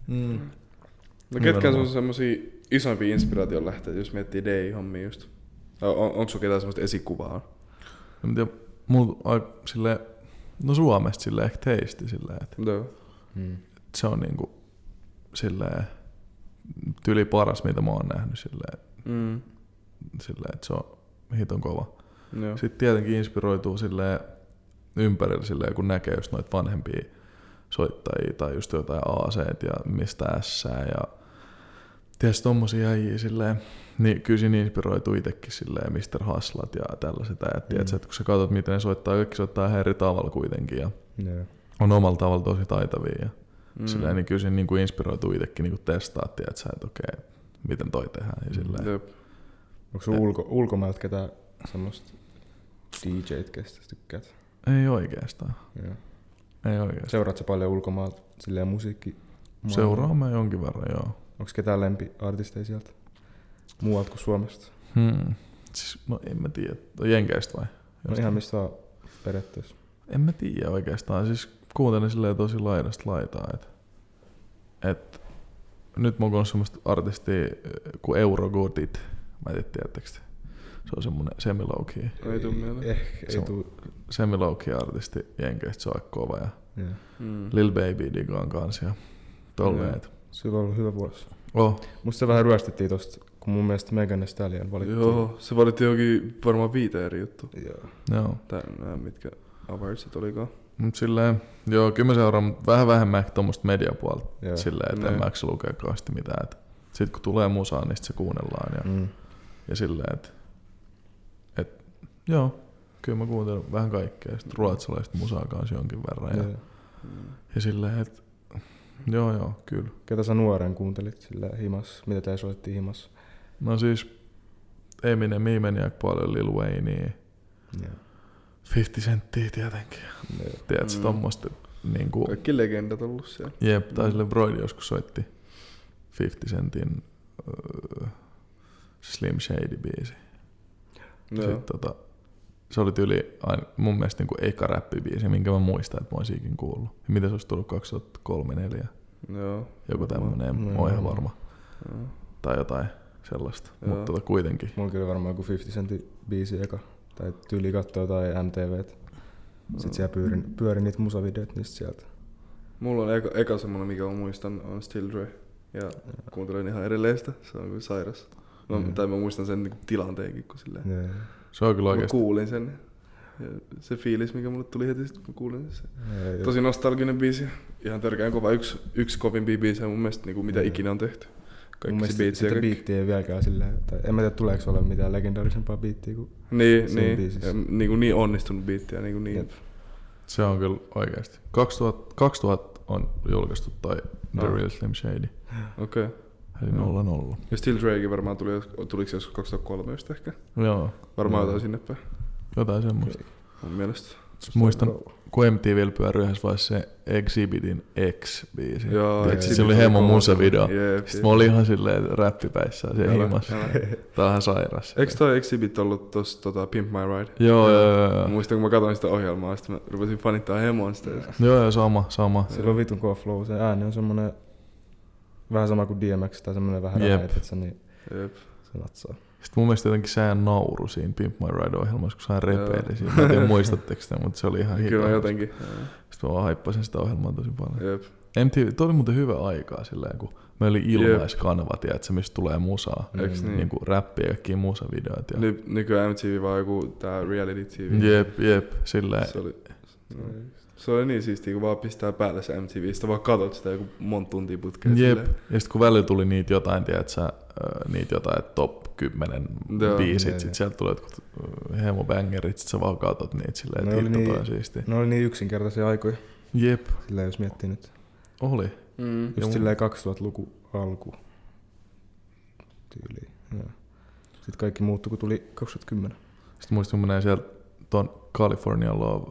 No ketkä on semmosia isompia inspiraation lähteitä, jos miettii DI-hommia just? Onko sulla ketään semmoista esikuvaa? En tiedä, mulla silleen, no Suomesta silleen ehkä Teisti silleen, että se on niinku silleen tyli paras, mitä mä oon nähnyt silleen, että se on hiton kova. Joo. Sitten tietenkin inspiroituu silleen ympärillä silleen, kun näkee just noita vanhempia soittajia tai just jotain AC:t ja mistä S:ää ja tietysti tommosia äijii silleen, niin kyllä siinä inspiroituu itsekin silleen Mr. Hustlat ja tällaiset äijät, että kun sä katsot miten ne soittaa, kaikki soittaa ihan eri tavalla kuitenkin ja on omalla tavalla tosi taitavia ja silleen, niin kyllä siinä niinku inspiroituu itsekin niinku testaa, että sä et okei, miten toi tehdään ja silleen. Onko sun ulkomailta ketään semmoista DJt, kestä tykkäät? Ei oikeastaan. Ei oikeastaan. Seuraat sä paljon ulkomailta silleen musiikki? Seuraan mä jonkin verran, joo. Onko ketään lempiartisteja sieltä muualta kuin Suomesta? Siis, no en mä tiedä. Jenkeistä vai? No ihan mistä on periaatteessa. En mä tiedä oikeastaan. Siis kuuntelin silleen tosi laidasta laitaa. Et nyt mä oon semmoista artistia kuin Eurogodit. Mä en tiedä, tiedättekö te? Se on semmonen semi-low-key. Ei tuu mieleen. Ei tuu. Semi-low-key artisti Jenkeistä, se on aika kova. Ja Lil Baby digaan kanssa. Ja tolleen. Sillä on ollut hyvä vuosi. Musta se vähän ryöstettiin tosta, kun mun mielestä Megan Thee Stallion valittiin. Joo, se valittiin johonkin varmaan 5 eri juttu. Joo. Nää mitkä awards olikaan. Mut silleen, joo, kyllä mä seuraan vähän vähemmän ehkä tommoista mediapuolta. Silleen, että en mä eikö lukea kauheasti mitään. Sit kun tulee musaa, niin sit se kuunnellaan. Ja silleen, että joo, kyllä mä kuuntelen vähän kaikkea. Sit ruotsalaista musaa kanssa jonkin verran. Ja silleen, että joo, kyllä. Ketä sä nuoren kuuntelit silleen himas? Mitä te soittiin himas? No siis Eminemia meni aika paljon, Lil Wayneia. 50 Centtiä tietenkin. Tiedätkö tommoista niinku... Kaikki legendat on ollut siellä. Jep, tai sille Broidi joskus soitti 50 Centin Slim Shady biisi. Sitten se oli tyyli mun mielestä niinku eka räppibiisi, minkä mä muistan, että mä oon siikin kuullut. Ja mitä se olisi tullut 2003-2004? Joo. Joku tämmönen, en oo ihan varma. Tai jotain sellaista, mutta kuitenkin. Mulla kyllä varmaan joku 50 Centin biisi eka. Tai tyyli kattoo jotain MTVt. Sitten siellä pyörin niitä musavideot niistä sieltä. Mulla on eka semmonen, mikä mä muistan, on Still Dre. Ja kuuntelen ihan edelleen sitä, se on kyllä sairas. Tai mä muistan sen niinku tilanteenkin, kun silleen. Se on kyllä oikeesti. Mä kuulin sen. Ja se fiilis, mikä mulle tuli heti, kun mä kuulin sen. Tosi nostalginen biisi. Ihan törkeän kova. Yksi kovimpia biisejä mun mielestä, niinku, mitä ikinä on tehty. Mun mielestä sitä biittiä ei vieläkään silleen, tai en mä tiedä tuleeko ole mitään legendaarisempaa biittiä kuin niin onnistunut biittiä. Niin. Se on kyllä oikeesti. 2000 on julkaistu toi The Real Slim Shady. Okei. Eli 00. Ja Still Drekin varmaan tuliko se joskus 2003 just ehkä? Joo. Varmaan jotain sinne päin. Jotain semmoista. Mun mielestä. Muistan, kun MTV:llä pyöri yhdessä vaiheessa se Exhibitin X-biisi. Joo. Se oli Hemo musavideo. Sitten mä olin ihan silleen räppipäissään siellä himassa. Tää on ihan sairas. Eikö toi Exhibit ollut tossa Pimp My Ride? Joo. Muistan, kun mä katsoin sitä ohjelmaa, sitten mä rupesin fanittaa Hemoa sitä. Joo, sama. Sillä on vitun kova flow. Se ääni on semmonen vähän sama kuin DMX tai semmonen vähän rähäitetsä, niin se natsaa. Sitten mun mielestä jotenkin sään nauru siinä Pimp My Ride-ohjelmassa, kun sään repeili siinä. Mä en tiedä muistatteko sitä, mutta se oli ihan hieno. Kyllä jotenkin. Sitten mä vaan haippasin sitä ohjelmaa tosi paljon. MTV, toi oli muuten hyvä aikaa silleen, kun meillä oli ilmaiskanava, tiedätkö, mistä tulee musaa. Niin kuin räppiä ja kaikkia musavideoita. Ja... Nykyään MTV vaan joku tää reality TV. Jep, silleen. Se oli niin siistiä, kun vaan pistää päälle se MTV, sitten vaan katot sitä joku monta tuntia putkeen. Jep, ja sitten kun välillä tuli niitä jotain, tiedätkö, niitä jotain top 10 biisit, sit sieltä tuli jotkut hemobängerit, sit sä vaan katot niitä silleen, että hitto toi on siistiä. Ne oli niin yksinkertaisia aikoja. Jep. Silleen jos miettii nyt. Oli. Just silleen 2000-luku alku tyyliin. Sitten kaikki muuttui, kun tuli 2010. Sitten muistin, kun mä näin sieltä ton California Love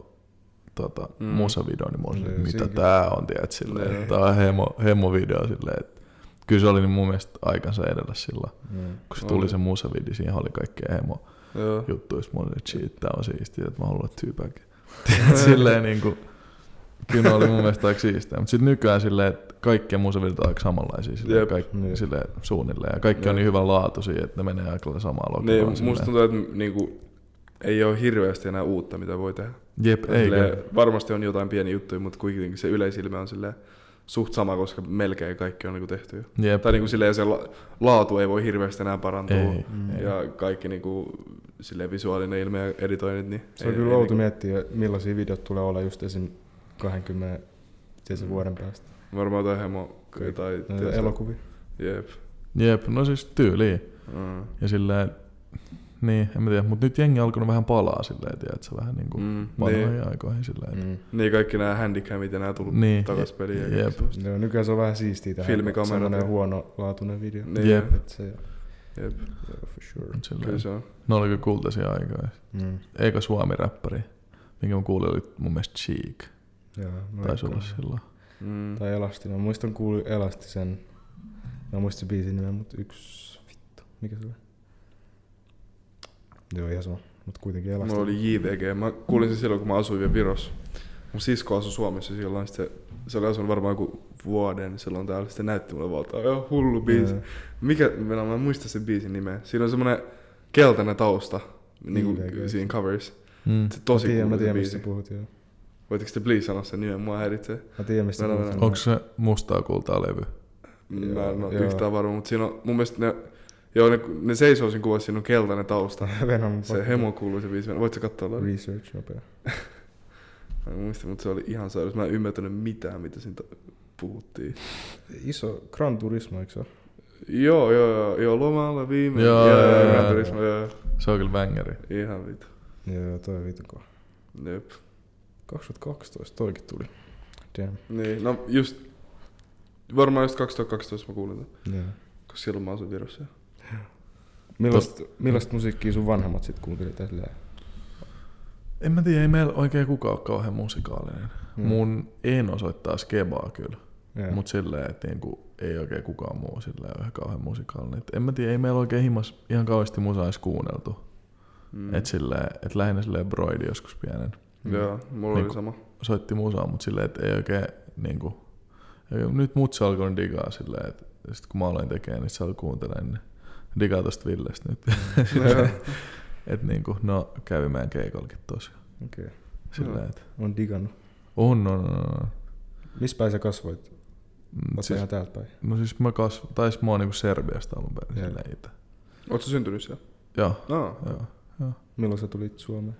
musavideo, niin mä olin, mitä tää on, tiedät, silleen, tää on hemo-video silleen, että kyllä se oli niin mun mielestä aikansa edellä sillä, kun se tuli se musavidi, siihen oli kaikkea emo juttuista. Mä olin, että shit, tää on siistiä, että mä haluan tyypäkin. Silleen niinku, kyllä ne oli mun mielestä aika siistiä. Mutta sitten nykyään silleen, että kaikkien musavidit on aika samanlaisia silleen, silleen suunnilleen. Ja kaikki on niin hyvän laatuisia, että ne menee aika samaa logiikkaa. Niin, musta tuntuu, että niinku, ei ole hirveästi enää uutta, mitä voi tehdä. Jep, eikö? Varmasti on jotain pieniä juttuja, mutta kuitenkin se yleisilme on silleen suht sama, koska melkein kaikki on niinku tehty jo. Jep. Tai niinku silleen se laatu ei voi hirveästi enää parantua. Ja kaikki niinku silleen visuaalinen ilme ja editoinnit. Niin se on kyllä outo miettiä, millaisia videot tulee olla just esim. 20 vuoden päästä. Varmaan jotain hemo tai elokuvia. Jep, no siis tyyliin. Ja silleen, niin, en mä tiedä, mutta nyt jengi alkanut vähän palaa silleen, tiedätkö, vähän niinku vanhoihin aikoihin silleen. Niin, kaikki nämä handicamit ja nää tullut takas peliin. Jep. Joo, nykyään se on vähän siistiä tähän. Filmikamerat. Sellainen huonolaatuinen video. Niin. Jep. Jep. For sure. Kyllä se on. Ne oli kyllä kultaisia aikoja. Eikä Suomi-räppäri, minkä mä kuulin, oli mun mielestä Cheek. Joo, taisi olla silloin. Tai Elasti. Mä muistan kuullut Elastisen. Mä muistin se biisin nimen, mutta vittu. Mikä se oli? Joo, ihan sama. Mut kuitenkin Elasti. Mulla oli JVG. Mä kuulin sen silloin, kun mä asuin vielä Virossa. Mun sisko asui Suomessa silloin. Se oli asunut varmaan joku vuoden silloin täällä. Sitten näytti mulle valtaa. Joo, hullu biisi. Mä en muista sen biisin nimeä. Siinä on semmonen keltainen tausta. Niinku siinä coverissa. Se tosi kuuluu mä tiedän, biisi. mistä puhut, joo. Voitko te please sanoa sen nimen? Mua häiritsee. Mä tiedän, mistä puhut. Onko se mustaa kultaa levy? Mä en ole yhtään varma, mutta siinä on mun mielestä ne seisoo siinä kuvassa, siinä on keltainen tausta. Se hemo kuuluu se biisi. Voitko katsoa? Research nopea. Mä en muista, mutta se oli ihan sairas. Mä en ymmärtänyt mitään, mitä siinä puhuttiin. Iso Gran Turismo, eikö se ole? Joo, lomalla viime. Joo. Gran Turismo, joo. Se on kyllä bangeri. Ihan vitu. Joo, toi vitu kova. Jep. 2012 toikin tuli. Damn. Niin, no just, varmaan just 2012 mä kuulin tämän. Joo. Koska silloin mä asuin Virossa. Millaista musiikkia sun vanhemmat sit kuuntelit tällä? En mä tiedä, ei meillä oikein kukaan ole kauhean musikaalinen. Mun eno soittaa skebaa kyllä. Mut silleen, että niinku, ei oikein kukaan muu silleen ole kauhean musikaalinen. Et en mä tiedä, ei meillä oikein himas ihan kauheasti musaa edes kuunneltu. Et lähinnä silleen broidi joskus pienen. Joo, mulla oli sama. Soitti musaa, mut silleen, et ei oikein niinku... Nyt mutsi alkoi digaa silleen, että sit kun mä aloin tekemään, niin se alkoi kuuntelemaan, niin digaa tosta Villestä nyt. Et niinku, no kävi meidän keikollekin tosiaan. Okei. Silleen, et... On digannut. On. Missä päin sä kasvoit? Oot ihan täältä päin? No siis mä oon niinku Serbiasta alun perin silleen ite. Oot sä syntynyt siellä? Joo. Joo. Milloin sä tulit Suomeen?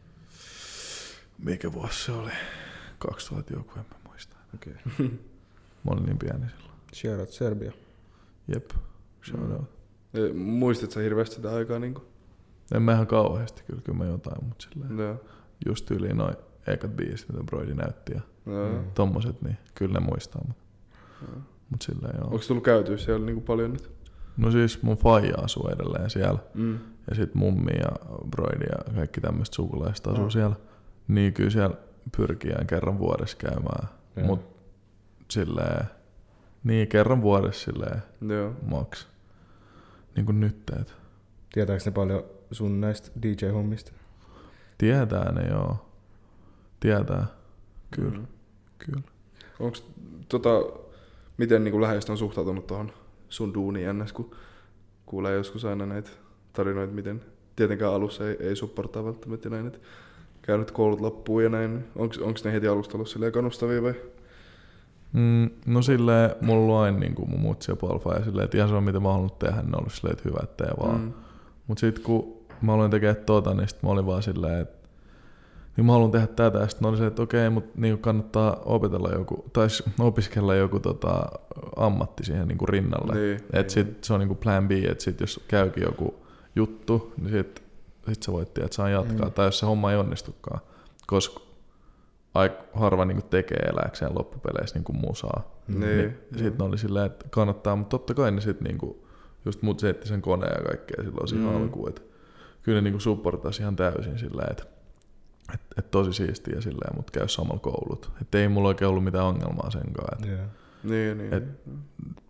Mikä vuosi se oli? 2000 joku, en mä muista. Okei. Mä olin niin pieni silloin. Shout out Serbia. Jep. Shout out. Muistit sä hirveästi sitä aikaa niinku? En mä ihan kauheasti kyllä mä jotain, mut silleen. Joo. Just yli noin ekat biisit, mitä Broidi näytti ja tommoset, niin kyllä ne muistaa. Mut silleen joo. Onko tullut käytyä siellä niinku paljon nyt? No siis mun faija asuu edelleen siellä. Ja sit mummi ja Broidi ja kaikki tämmöset sukulaiset asuu siellä. Niin kyllä siellä pyrkii kerran vuodessa käymään. Mut silleen, niin kerran vuodessa silleen maks. Niinku nyt teet. Tietääks ne paljon sun näistä DJ-hommista? Tietää ne joo. Tietää. Kyllä. Kyllä. Onks miten niinku läheistä on suhtautunut tohon sun duuniin ns, kun kuulee joskus aina näitä tarinoita, miten tietenkään alussa ei supportaa välttämättä näin, että käynyt koulut loppuun ja näin. Onks ne heti alusta ollut silleen kannustavia vai? No silleen, mulla on aina niinku mun mutsi ja polfa ja silleen, että ihan se on mitä mä oon halunnut tehdä, niin on ollut silleen, että hyvä, että tee vaan. Mut sit kun mä aloin tekemään niin sit mä olin vaan silleen, että niin mä haluan tehdä tätä ja sit mä olin silleen, että okei, mut niinku kannattaa opetella joku, tai opiskella joku ammatti siihen niinku rinnalle. Niin, et sit se on niinku plan B, että sit jos käykin joku juttu, niin sit sä voit tiedä, että saa jatkaa. Tai jos se homma ei onnistukaan, koska aika harva niinku tekee elääkseen loppupeleissä niinku musaa. Niin sit ne oli silleen, että kannattaa, mutta totta kai ne sit niinku, just mut seitti sen koneen ja kaikkea silloin siihen alkuun, että kyllä ne niinku supportasi ihan täysin silleen, että tosi siistiä silleen, mut käy samalla koulut. Että ei mulla oikein ollut mitään ongelmaa senkaan. Niin.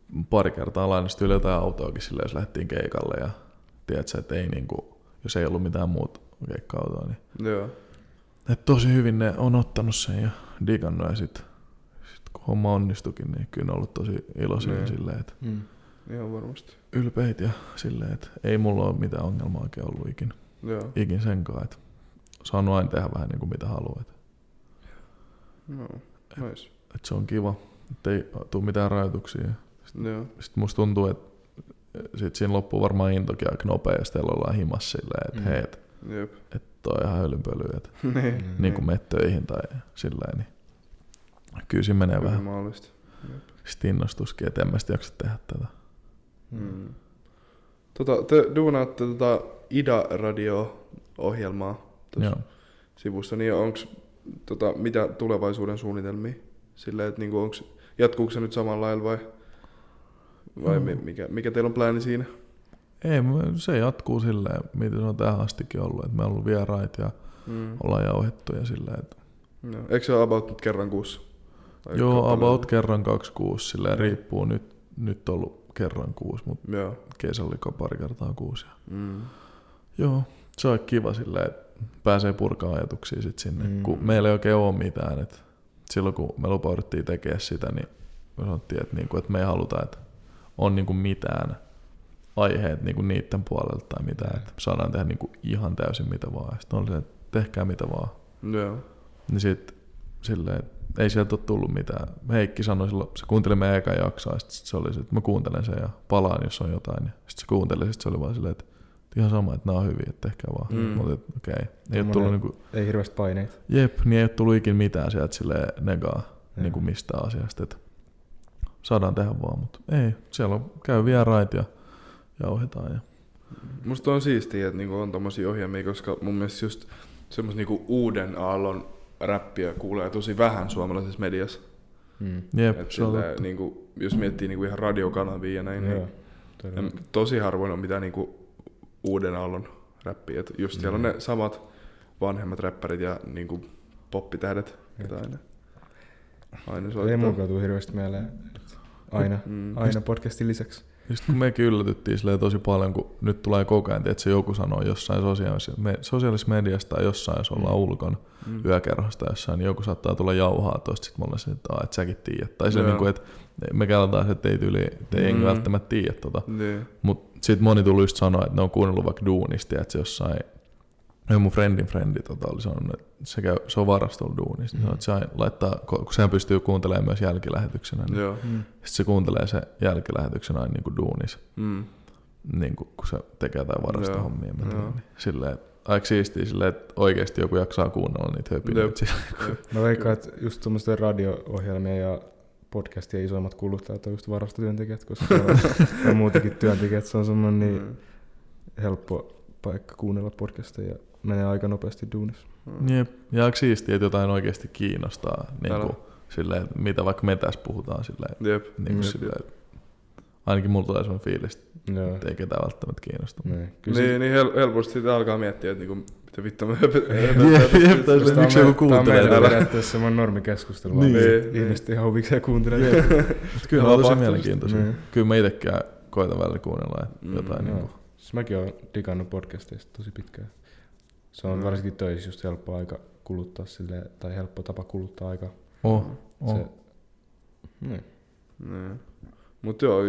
pari kertaa lainasti yli jotain autoakin silleen, jos lähdettiin keikalle ja tiedätkö, että ei niinku, jos ei ollut mitään muuta keikka-autoa, niin Joo. et tosi hyvin ne on ottanut sen ja digannut ja sit kun homma onnistukin, niin kyllä ne on ollut tosi iloisia silleen, että Ihan varmasti. ylpeitä ja silleen, että ei mulla ole mitään ongelmaa oikein ollut ikin senkaan, että saanut aina tehdä vähän niin kuin mitä haluaa. No, nice. Et se on kiva, ettei tule mitään rajoituksia. Joo. Sitten musta tuntuu, että sit siinä loppuu varmaan intokin aika nopeasti ja ollaan himassa silleen, että hei, että toi on ihan hölynpölyä, että niin kuin menet töihin tai silleen, niin kyllä siinä menee vähän. Mahdollista. Sitten innostuskin, että en mä sit jaksa tehdä tätä. Te duunaatte Ida-radio-ohjelmaa tuossa sivussa, niin onks mitä tulevaisuuden suunnitelmia? Silleen, että niinku jatkuuko se nyt samalla lailla vai mikä teillä on plääni siinä? Ei, se jatkuu silleen, mitä se on tähän astikin ollut, että me on ollut vieraita ja ollaan jauhettu ja silleen, että... No. Eikö se ole about nyt kerran kuussa? Joo, about kerran 2 kuussa, silleen riippuu nyt ollut kerran 6, mutta kesällä oli pari kertaa 6. Joo, se on kiva silleen, että pääsee purkamaan ajatuksia sit sinne, kun meillä ei oikein ole mitään. Et silloin kun me lupauduttiin tekemään sitä, niin me sanottiin, että me ei haluta, että on niinku mitään aiheet niinku niiden puolelta tai mitään, että saadaan tehdä niinku ihan täysin mitä vaan. Sitten oli se, että tehkää mitä vaan. Joo. Niin sit silleen, ei sieltä ole tullut mitään. Heikki sanoi silloin, se kuunteli meidän ekan jaksoa, ja sit se oli se, että mä kuuntelen sen ja palaan, jos on jotain. Ja sit se kuunteli, sit se oli vaan silleen, että ihan sama, että nämä on hyviä, että tehkää vaan. Mutta okei. Ei ole tullut niinku... Ei hirveästi paineita. Jep, niin ei ole tullut ikin mitään sieltä silleen negaa niinku mistään asiasta, että saadaan tehdä vaan, mutta ei. Siellä on käy vieraita ja jauhetaan. Ja... Musta on siistiä, että niinku on tommosia ohjelmia, koska mun mielestä just semmos niinku uuden aallon räppiä kuulee tosi vähän suomalaisessa mediassa. Jep, et silleen, niinku, jos miettii niinku ihan radiokanavia ja näin, niin tosi harvoin on mitään niinku uuden aallon räppiä. Et just siellä on ne samat vanhemmat räppärit ja niinku poppitähdet, ketä aina soittaa. Ei mukaan tule hirveästi mieleen. Aina podcastin lisäksi. Just kun mekin yllätyttiin tosi paljon, kun nyt tulee koko ajan, että se joku sanoo jossain sosiaalisessa mediassa tai jossain, jos ollaan ulkona yökerhosta jossain, niin joku saattaa tulla jauhaa tosta, sit mulle se, että sä tiedät. Tai se, niin kuin, että me keltaan, että ei välttämättä tiedä Mutta sitten moni tuli just sanoa, että ne on kuunnellut vaikka duunista, että se jossain, mun friendin oli sanonut, että se on varastolla duunista, niin se laittaa, kun sehän pystyy kuuntelemaan myös jälkilähetyksenä, niin sitten se kuuntelee se jälkilähetyksenä aina niin kuin duunissa, niin kuin, kun se tekee jotain varastohommia. Niin silleen, aika siistiä silleen, että oikeasti joku jaksaa kuunnella niitä höpinöitä. Mä veikkaan, että just tommoisten radio-ohjelmia ja podcastien isoimmat kuluttajat on just varastotyöntekijät, koska on muutenkin työntekijät, se on semmoinen niin helppo paikka kuunnella podcasteja ja menee aika nopeasti duunissa. Jep, ja aika siistiä, että jotain oikeasti kiinnostaa, niin kuin, silleen, mitä vaikka me tässä puhutaan. Silleen, niin silleen, ainakin mulla tulee sellainen fiilis, että ei ketään välttämättä kiinnosta. Niin helposti sitä alkaa miettiä, että niinku, mitä vittu me miksi joku kuuntelee. Tämä on meidän periaatteessa semmoinen normikeskustelu, vaan ihmiset ihan huvikseen kuuntelee. Kyllä on tosi mielenkiintoisia. Kyllä mä itsekään koitan välillä kuunnella jotain. Siis mäkin olen digannut podcasteista tosi pitkään. Se on varsinkin töissä just helppo aika kuluttaa silleen, tai helppo tapa kuluttaa aikaa. Mutta joo,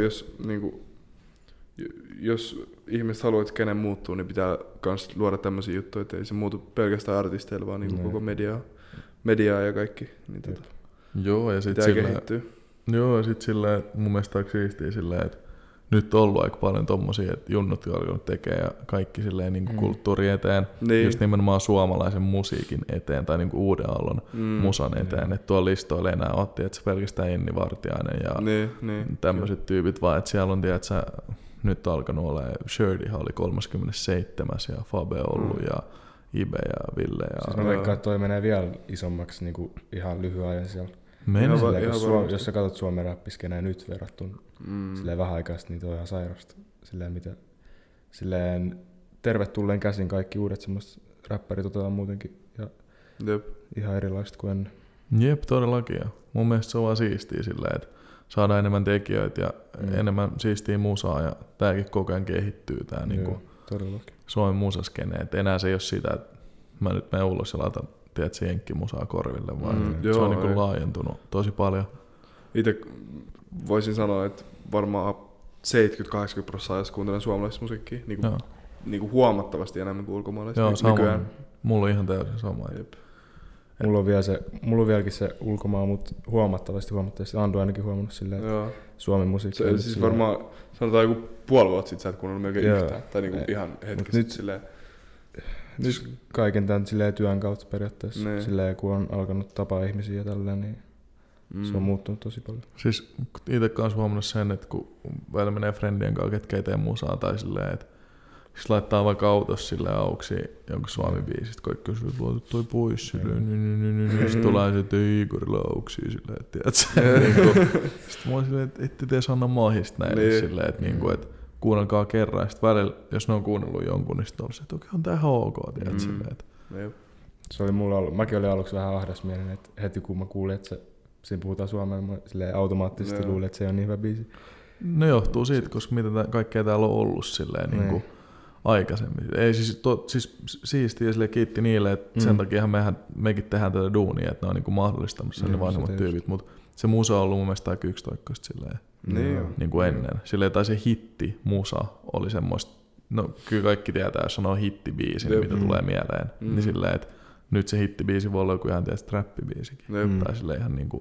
jos ihmiset haluaa, että kenen muuttuu, niin pitää myös luoda tämmöisiä juttuja, että ei se muutu pelkästään artisteilla, vaan niin koko mediaa ja kaikki. Niin joo, ja sitten silleen, mun mielestä on siistiä silleen, että nyt on ollut aika paljon tommosia, että junnut alkanut tekee ja kaikki silleen niin kulttuuri eteen, just nimenomaan suomalaisen musiikin eteen tai niin uuden aallon musan eteen, että tuolla listoilla enää otti, että se pelkästään Enni Vartiainen ja tämmöiset tyypit, vaan että siellä on, tiedätkö, nyt alkanut olemaan, Shirdyhan oli 37. ja Fabe ollut ja Ibe ja Ville. Ja siis mä veikkaan, että toi menee vielä isommaksi niin kuin ihan lyhyen ajan siellä. Jos sä katsot Suomen räppiskenää nyt verrattuna silleen vähän aikaista, niin toi on ihan sairasta. Silleen tervetulleen käsin kaikki uudet semmoiset räppärit otetaan muutenkin. Ja ihan erilaista kuin ennen. Jep, todellakin. Mun mielestä se on vaan siistiä silleen, että saadaan enemmän tekijöitä ja enemmän siistiä musaa ja tääkin koko ajan kehittyy tää niinku Suomen musaskene. Et enää se ei ole sitä, että mä nyt menen ulos ja laitan tiedätkö jenkkimusaa korville, vaan se on niinku laajentunut tosi paljon. Itse voisin sanoa, että varmaan 70-80% jos kuuntelen suomalaista musiikkia, niinku huomattavasti enemmän kuin ulkomaalaista. Joo, sama. Mulla on ihan täysin sama. Mulla on vieläkin se ulkomaa, mutta huomattavasti. Andu ainakin huomannut silleen, että Suomen musiikki on siis varmaan, sanotaan joku puoli vuotta sitten sä et kuunnellut melkein yhtään. Tai niinku ihan hetkisesti silleen. Nyt kaiken tämän silleen työn kautta periaatteessa. Silleen kun on alkanut tapaa ihmisiä ja tälleen, niin se on muuttunut tosi paljon. Siis itse kanssa huomannut sen, että kun välillä menee friendien kanssa, ketkä ei tee musaa tai silleen, että siis laittaa vaikka autossa silleen auksi jonkun suomi-biisistä, kaikki kysyy, että luotu toi pois silleen, sitten tulee se, että Igorilla auksi silleen, että tiedätkö. Sitten mä oon silleen, että ette te anna mahista näille silleen, että kuunnelkaa kerran. Ja sitten välillä, jos ne on kuunnellut jonkun, niin sitten on se, että okei, on tää ihan ok, tiedätkö silleen. Se oli mulla ollut, mäkin olin aluksi vähän ahdasmielinen, että heti kun mä kuulin, että siinä puhutaan suomea, mä silleen automaattisesti luulin, että se ei ole niin hyvä biisi. No johtuu siitä, koska mitä kaikkea täällä on ollut silleen niinku aikaisemmin. Ei siis siistiä ja silleen kiitti niille, että sen takiahan mekin tehdään tätä duunia, että ne on niinku mahdollistamassa ne vanhemmat tyypit, mutta se musa on ollut mun mielestä aika yksitoikkoista silleen niinku ennen. Silleen tai se hitti musa oli semmoista, no kyllä kaikki tietää, jos sanoo hittibiisi, niin mitä tulee mieleen, niin silleen, että nyt se hittibiisi voi olla joku ihan tietysti trappibiisikin. Tai silleen ihan niinku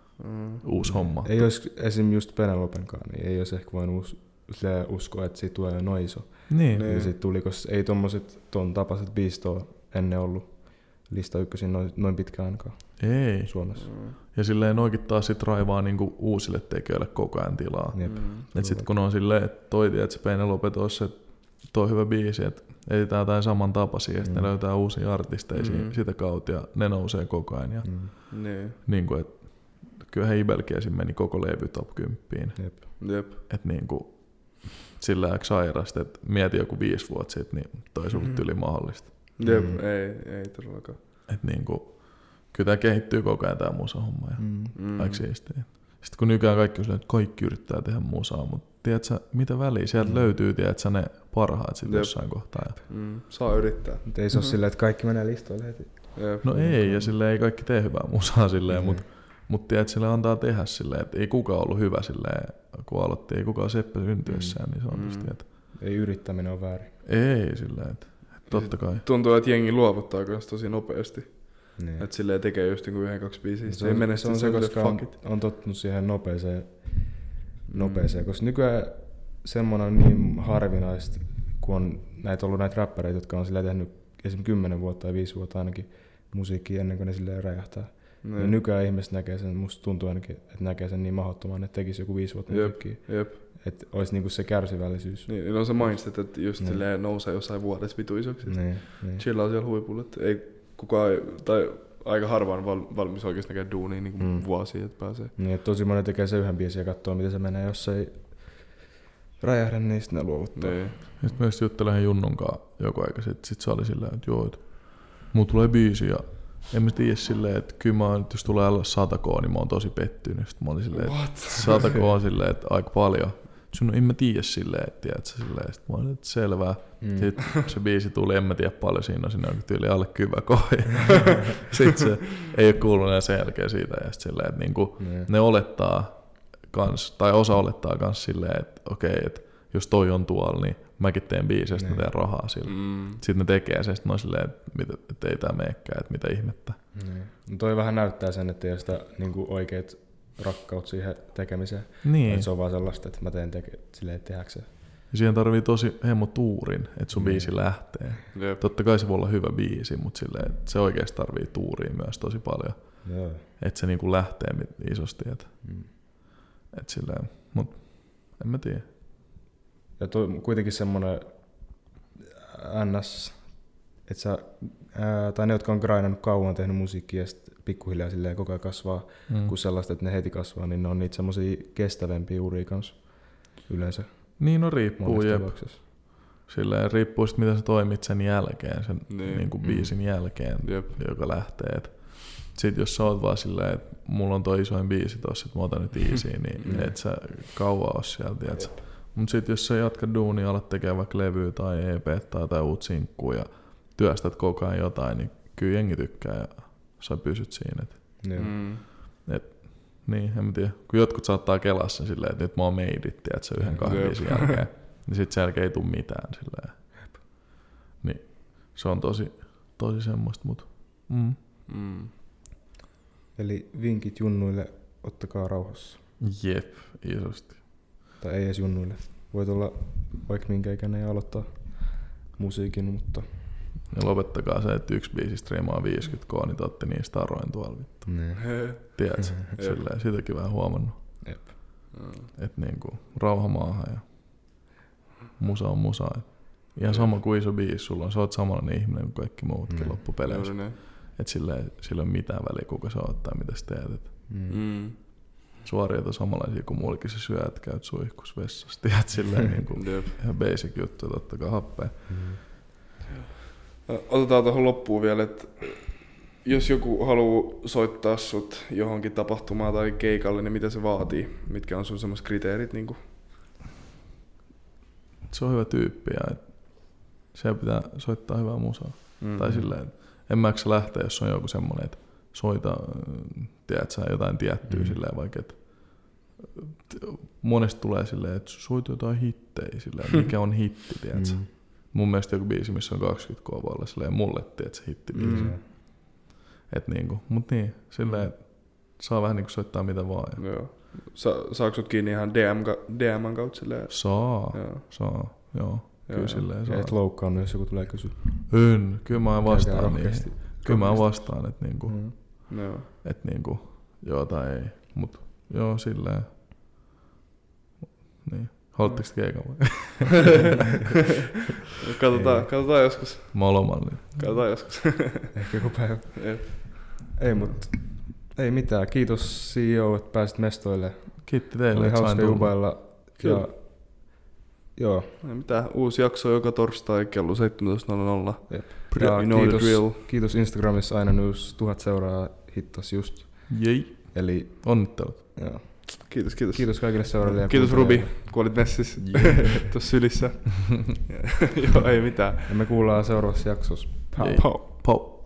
uusi homma. Ei olisi esim. Just Penelopenkaan, niin ei olisi ehkä voinut uskoa, että siitä tulee noin iso. Niin. Ja siitä tuli, koska ei ton tapaiset biisit ole ennen ollut lista ykkösin noin pitkään ainakaan. Ei. Suomessa. Ja silleen noikin taas sit raivaa niinku uusille tekijöille koko ajan tilaa. Et sit kun on silleen, että toi tiedät se Penelope tossa, että toi hyvä biisi, että etsitään jotain saman tapaisia ja sitten ne löytää uusia artisteja sitä kautta ja ne nousee koko ajan. Ja niinku, et kyllähän Ibelkin meni koko levy top 10. Jep. Et niinku sillä aika sairasta, että mieti joku 5 vuotta sitten, niin toi sulle yli mahdollista. Jep, ei todellakaan. Et niinku, kyllä tää kehittyy koko ajan tää musahomma ja aika siistiä. Sitten kun nykyään kaikki on silleen, että kaikki yrittää tehdä musaa, mutta tiedätkö mitä väliä? Sieltä löytyy, tiedätkö ne parhaat sitten jossain kohtaa. Saa yrittää. Mutta ei se ole silleen, että kaikki menee listoille heti. No ei, ja silleen ei kaikki tee hyvää musaa silleen, mutta tiedätkö, sille antaa tehdä silleen, että ei kukaan ollut hyvä silleen, kun aloitti, ei kukaan seppä syntyessään, niin se on tietysti, että ei yrittäminen ole väärin. Ei silleen, että totta kai. Tuntuu, että jengi luovuttaa myös tosi nopeasti. Niin. Että silleen tekee just niinku 1-2 biisiä. Se ei mene se koska on tottunut siihen nopeeseen, koska nykyään semmoinen on niin harvinaista, kun on ollut näitä räppäreitä, jotka on silleen tehnyt esimerkiksi 10 vuotta tai 5 vuotta ainakin musiikkia ennen kuin ne silleen räjähtää. Niin nykyään ihmiset näkee sen, musta tuntuu ainakin, että näkee sen niin mahdottoman, että tekisi joku 5 vuotta musiikkia. Että olisi niinku se kärsivällisyys. Niin on se mindset, että just silleen nousee jossain vuodessa vitu isoksi. Chillaa siellä huipulla, että ei kukaan, tai aika harvaan valmis oikeasti näkee duunia niin vuosia, että pääsee. Niin, että tosi moni tekee se yhden biisin ja katsoo, miten se menee, jos ei räjähdä, niin sitten ne luovuttaa. Niin. Sitten myös juttelen Junnun kanssa joku aika sitten se oli silleen, että joo, että mulla tulee biisi ja en mä tiedä silleen, että kyllä mä nyt jos tulee alle 100K, niin mä oon tosi pettynyt. Sitten mä olin silleen, että 100K on silleen, että aika paljon. Sun en mä tiedä silleen, että tiedätkö silleen. Sitten mä olin, että selvää. Sitten se biisi tuli, en mä tiedä paljon siinä on, sinne on tyyli alle 10K. Sitten se ei ole kuullut enää sen jälkeen siitä. Ja sitten silleen, että niinku, ne olettaa kans, tai osa olettaa kans silleen, että okei, että jos toi on tuolla, niin mäkin teen biisiä, ja sitten mä teen rahaa sillä. Sitten ne tekee se, sitten on silleen, että ei tää meekään, että mitä ihmettä. No toi vähän näyttää sen, että ei ole sitä niinku oikeet rakkautta siihen tekemiseen. Niin. Että se on vaan sellaista, että mä teen silleen tehdäkseen. Ja siihen tarvii tosi hemmo tuurin, että sun biisi lähtee. Totta kai se voi olla hyvä biisi, mutta silleen, että se oikeasti tarvii tuuria myös tosi paljon. Että se niinku lähtee isosti. Et silleen, mut en mä tiedä. Ja kuitenkin semmonen NS, että sä, tai ne, jotka on grindannut kauan, tehnyt musiikkia ja sitten pikkuhiljaa silleen koko ajan kasvaa, kun sellaista, että ne heti kasvaa, niin ne on niitä semmosia kestävämpiä uria kanssa yleensä. Niin, no riippuu, jep. Silleen riippuu sitten, mitä sä toimit sen jälkeen, sen niinku biisin jälkeen, joka lähtee. sit jos sä oot vaan silleen, että mulla on toi isoin biisi tossa, että mä otan nyt easy, niin et sä kauan oo siellä, tiiätsä. Mut sit jos sä jatkat duunia, alat tekee vaikka levyä tai EP tai uut sinkkuu ja työstät koko ajan jotain, niin kyllä jengi tykkää ja sä pysyt siinä. Niin, en mä tiedä. Kun jotkut saattaa kelaa sen silleen, että nyt mä oon made it, tiiätsä, 1-2 biisin jälkeen, niin sit sen jälkeen ei tuu mitään silleen. Niin se on tosi semmoista, mut Eli vinkit junnuille, ottakaa rauhassa. Jep, isosti. Tai ei edes junnuille. Voit olla vaikka minkä ikäinen ja aloittaa musiikin, mutta... Ja lopettakaa se, että yksi biisi striimaa 50k, niin te ootte niin staroin tuolla vittu. Tiedätkö? Silleen, sitäkin vähän huomannut. Että niinku rauha maahan ja musa on musa. Ihan sama kuin iso biisi sulla on, sä oot samanlainen ihminen kuin kaikki muutkin loppupeleissä. Että sillä ei ole mitään väliä, kuka sä oot tai mitä sä teet. Suoriat on samanlaisia kuin muillekin, sä syöt, käyt suihkus vessassa, tiedät silleen niinku ihan basic juttu, että ottakaa happea. Otetaan tuohon loppuun vielä, että jos joku haluaa soittaa sut johonkin tapahtumaan tai keikalle, niin mitä se vaatii? Mitkä on sun semmoiset kriteerit? Niin se on hyvä tyyppi ja siellä pitää soittaa hyvää musaa. Tai silleen, en mäksä lähteä, jos on joku semmoinen, että soita, tiedät sä jotain tiettyä silleen vaikka, että monesti tulee silleen, että soita jotain hittejä silleen, mikä on hitti, tiedät sä. Mun mielestä joku biisi, missä on 20k voi olla silleen mulle, tiedät sä hittibiisi. Et niinku, mut niin, silleen, saa vähän niinku soittaa mitä vaan. Joo. Saako sut kiinni ihan DM:n kautta silleen? Saa, joo. Kyllä silleen saa. Et loukkaannut, jos joku tulee kysyä. Kyllä mä vastaan niin. Kyllä mä vastaan, että niinku, et niinku, joo tai ei. Mut joo, silleen. Niin. Haluatteko keikan vai? Katsotaan joskus. Mä oon lomalla. Katsotaan joskus. Ehkä joku päivä. Ei, mut ei mitään. Kiitos CEO, että pääsit mestoille. Kiitti teille, että sain tulla. Oli hauska jubailla. Joo. Ei mitään. Uusi jakso joka torstai kello 17.00. Kiitos Instagramissa aina news 1000 seuraajaa hittas just. Jei. Eli onnittelut. Joo. Kiitos. Kiitos kaikille seuraajille. Kiitos Rubi, kun olit messissä tuossa sylissä. Joo, ei mitään. Ja me kuullaan seuraavassa jaksossa. Pau.